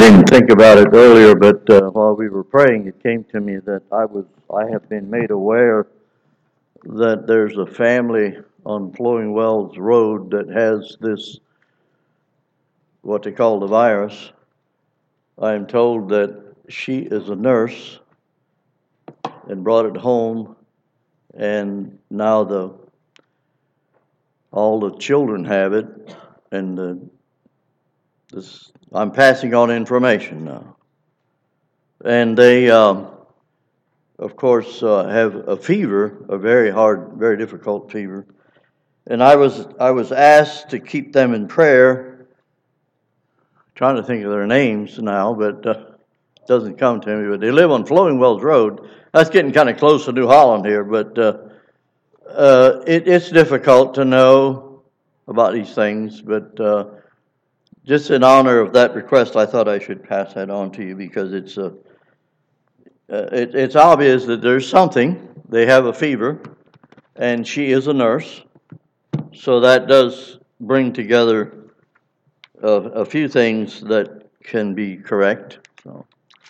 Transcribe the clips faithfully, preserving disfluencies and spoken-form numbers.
didn't think about it earlier, but uh, while we were praying, it came to me that I was I have been made aware that there's a family on Flowing Wells Road that has this, what they call the virus. I am told that she is a nurse and brought it home, and now the all the children have it, and the, this I'm passing on information now, and they, um, of course, uh, have a fever, a very hard, very difficult fever, and I was I was asked to keep them in prayer. Trying to think of their names now, but uh, it doesn't come to me. But they live on Flowing Wells Road. That's getting kind of close to New Holland here, but uh, uh, it, it's difficult to know about these things. But uh, just in honor of that request, I thought I should pass that on to you because it's a, uh, it, it's obvious that there's something. They have a fever, and she is a nurse, so that does bring together a, a few things that can be correct. So,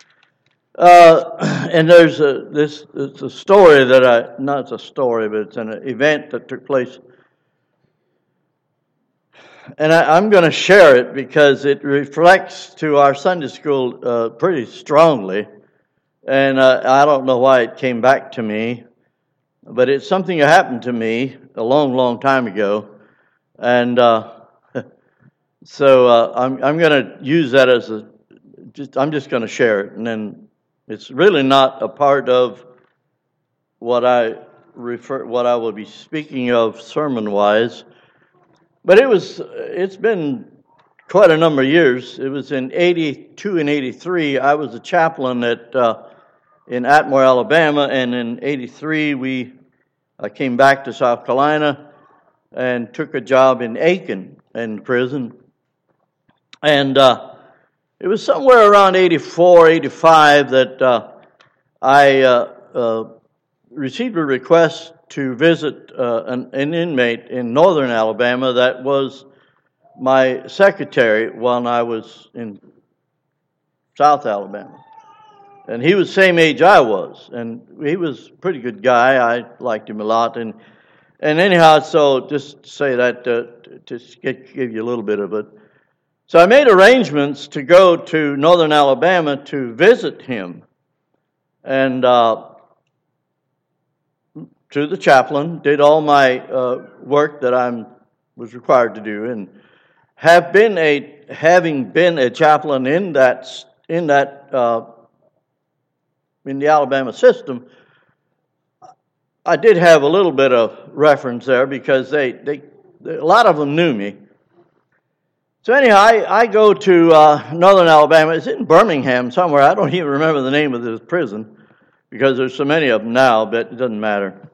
uh, and there's a this it's a story that I not it's a story, but it's an event that took place. And I, I'm going to share it because it reflects to our Sunday school uh, pretty strongly. And uh, I don't know why it came back to me, but it's something that happened to me a long, long time ago. And uh, so uh, I'm I'm going to use that as a just I'm just going to share it, and then it's really not a part of what I refer what I will be speaking of sermon-wise. But it was, it's been quite a number of years. It was in eighty-two and eighty-three. I was a chaplain at uh, in Atmore, Alabama, and in eighty-three we I came back to South Carolina and took a job in Aiken in prison. And uh, it was somewhere around eighty-four, eighty-five that uh, I uh, uh, received a request to visit uh, an, an inmate in northern Alabama that was my secretary when I was in South Alabama. And he was the same age I was, and he was a pretty good guy. I liked him a lot. And and anyhow, so just to say that, uh, to get, give you a little bit of it. So I made arrangements to go to northern Alabama to visit him. And uh, to the chaplain, did all my uh, work that I was required to do, and have been a having been a chaplain in that in that uh, in the Alabama system, I did have a little bit of reference there because they they a lot of them knew me. So anyhow, I, I go to uh, northern Alabama. It's in Birmingham somewhere. I don't even remember the name of this prison because there's so many of them now, but it doesn't matter.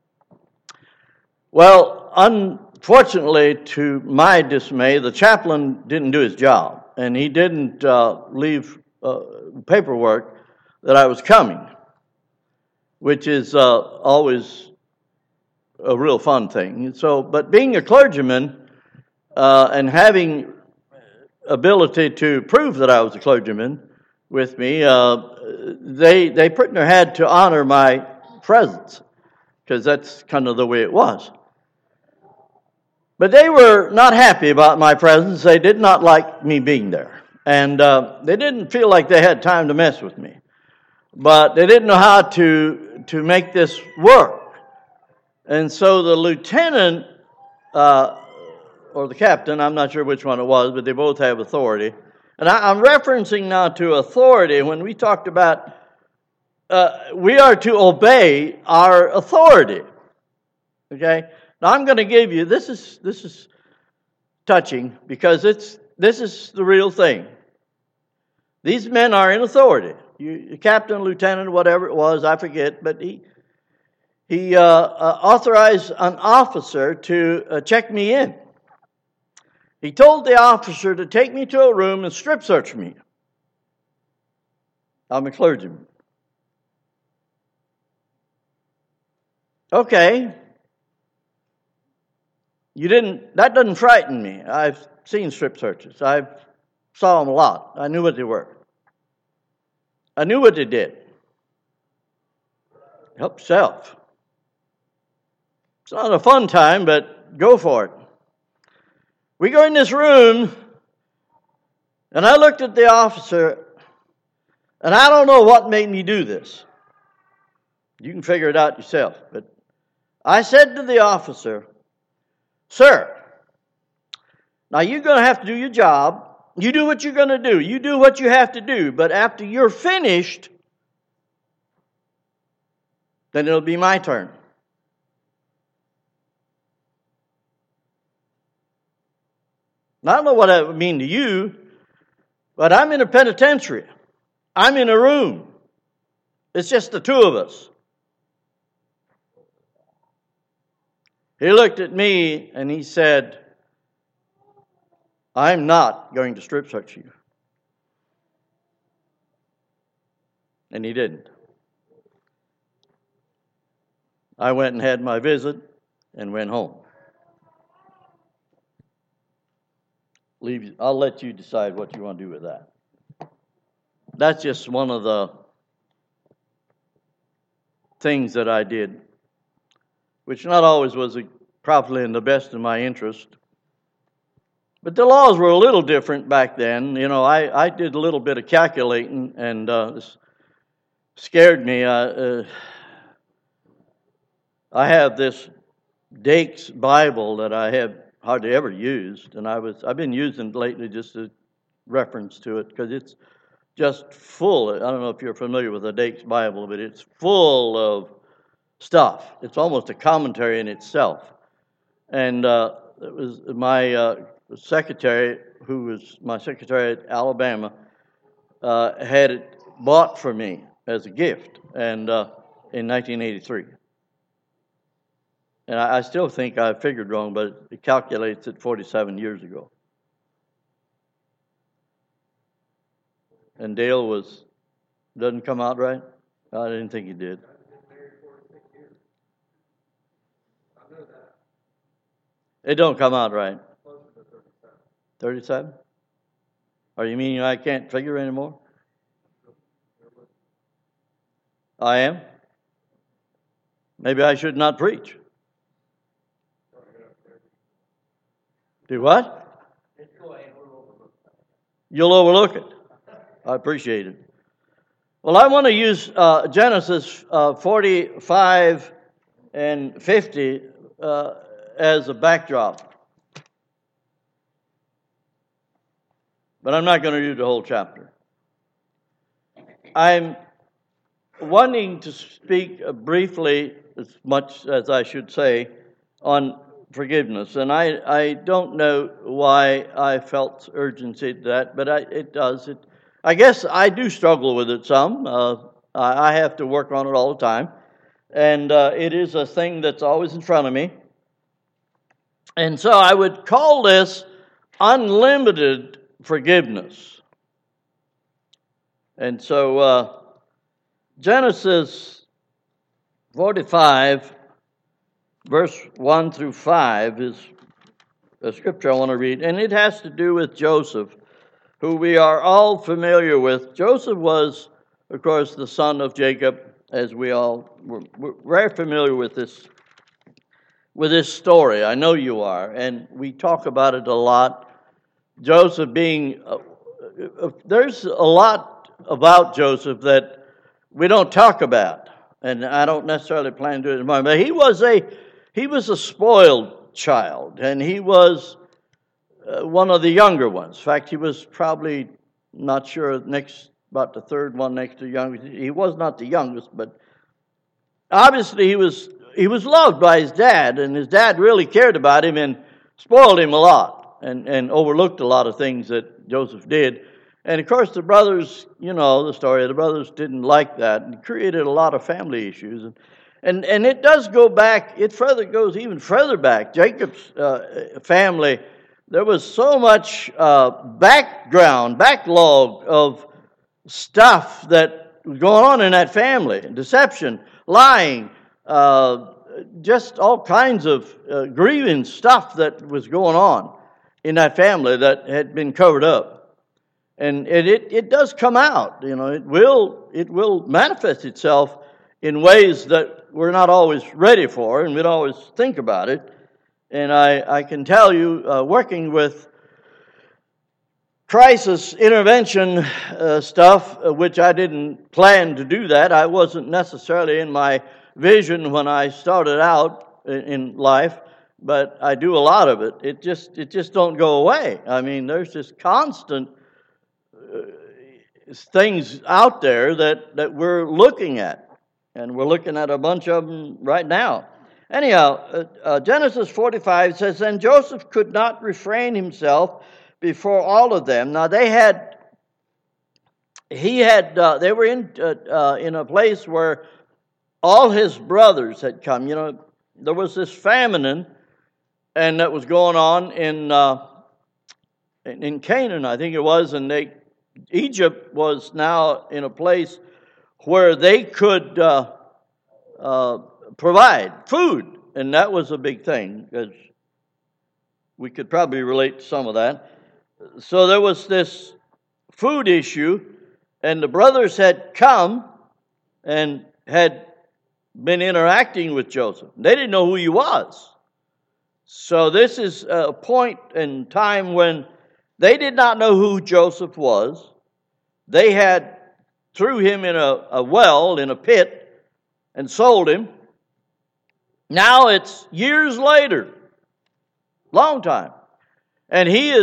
Well, unfortunately, to my dismay, the chaplain didn't do his job, and he didn't uh, leave uh, paperwork that I was coming, which is uh, always a real fun thing. So, but being a clergyman uh, and having ability to prove that I was a clergyman with me, uh, they they put in their head to honor my presence, because that's kind of the way it was. But they were not happy about my presence. They did not like me being there. And uh, they didn't feel like they had time to mess with me. But they didn't know how to, to make this work. And so the lieutenant, uh, or the captain, I'm not sure which one it was, but they both have authority. And I, I'm referencing now to authority when we talked about uh, we are to obey our authority. Okay? Now I'm going to give you, this is this is touching because it's this is the real thing. These men are in authority. You, captain, lieutenant, whatever it was, I forget, but he he uh, uh, authorized an officer to uh, check me in. He told the officer to take me to a room and strip search me. I'm a clergyman. Okay. You didn't, that doesn't frighten me. I've seen strip searches. I've saw them a lot. I knew what they were. I knew what they did. Help yourself. It's not a fun time, but go for it. We go in this room, and I looked at the officer, and I don't know what made me do this. You can figure it out yourself. But I said to the officer, "Sir, now you're going to have to do your job. You do what you're going to do. You do what you have to do. But after you're finished, then it'll be my turn." I don't know what that would mean to you, but I'm in a penitentiary. I'm in a room. It's just the two of us. He looked at me and he said, "I'm not going to strip search you." And he didn't. I went and had my visit and went home. Leave, I'll let you decide what you want to do with that. That's just one of the things that I did, which not always was probably in the best of my interest. But the laws were a little different back then. You know, I, I did a little bit of calculating, and uh, this scared me. Uh, uh, I have this Dake's Bible that I have hardly ever used, and I was I've been using it lately just a reference to it because it's just full. I don't know if you're familiar with the Dake's Bible, but it's full of stuff. It's almost a commentary in itself. And uh, it was my uh, secretary, who was my secretary at Alabama, uh, had it bought for me as a gift, and uh, in nineteen eighty-three. And I, I still think I figured wrong, but it calculates it forty-seven years ago. And Dale was, doesn't come out right? I didn't think he did. It don't come out right. thirty-seven? Are you meaning I can't figure anymore? I am? Maybe I should not preach. Do what? You'll overlook it. I appreciate it. Well, I want to use uh, Genesis uh, forty-five and fifty uh, as a backdrop. But I'm not going to read the whole chapter. I'm wanting to speak briefly, as much as I should say, on forgiveness. And I, I don't know why I felt urgency to that, but I, it does. It, I guess I do struggle with it some. Uh, I have to work on it all the time. And uh, it is a thing that's always in front of me. And so I would call this unlimited forgiveness. And so uh, Genesis forty-five, verse one through five is a scripture I want to read. And it has to do with Joseph, who we are all familiar with. Joseph was, of course, the son of Jacob, as we all were, we're very familiar with this with this story. I know you are, and we talk about it a lot. Joseph being, uh, uh, there's a lot about Joseph that we don't talk about, and I don't necessarily plan to do it tomorrow. But he was a he was a spoiled child, and he was uh, one of the younger ones. In fact, he was probably not sure next about the third one next to youngest. He was not the youngest, but obviously he was. He was loved by his dad, and his dad really cared about him and spoiled him a lot and, and overlooked a lot of things that Joseph did. And, of course, the brothers, you know the story, the brothers didn't like that and created a lot of family issues. And and, and it does go back, it further goes even further back. Jacob's uh, family, there was so much uh, background, backlog of stuff that was going on in that family. Deception, lying, Uh, just all kinds of uh, grieving stuff that was going on in that family that had been covered up. And it, it, it does come out, you know, it will, it will manifest itself in ways that we're not always ready for, and we don't always think about it. And I, I can tell you, uh, working with crisis intervention uh, stuff, uh, which I didn't plan to do that. I wasn't necessarily in my vision when I started out in, in life, but I do a lot of it. It just, it just don't go away. I mean, there's this constant things out there that, that we're looking at, and we're looking at a bunch of them right now. Anyhow, uh, uh, Genesis forty-five says, "And Joseph could not refrain himself before all of them." Now they had, he had, uh, they were in uh, uh, in a place where all his brothers had come. You know, there was this famine, and that was going on in uh, in Canaan, I think it was, and they. Egypt was now in a place where they could uh, uh, provide food, and that was a big thing, because we could probably relate to some of that. So there was this food issue, and the brothers had come and had been interacting with Joseph. They didn't know who he was. So this is a point in time when they did not know who Joseph was. They had threw him in a, a well, in a pit, and sold him. Now it's years later, long time, and he is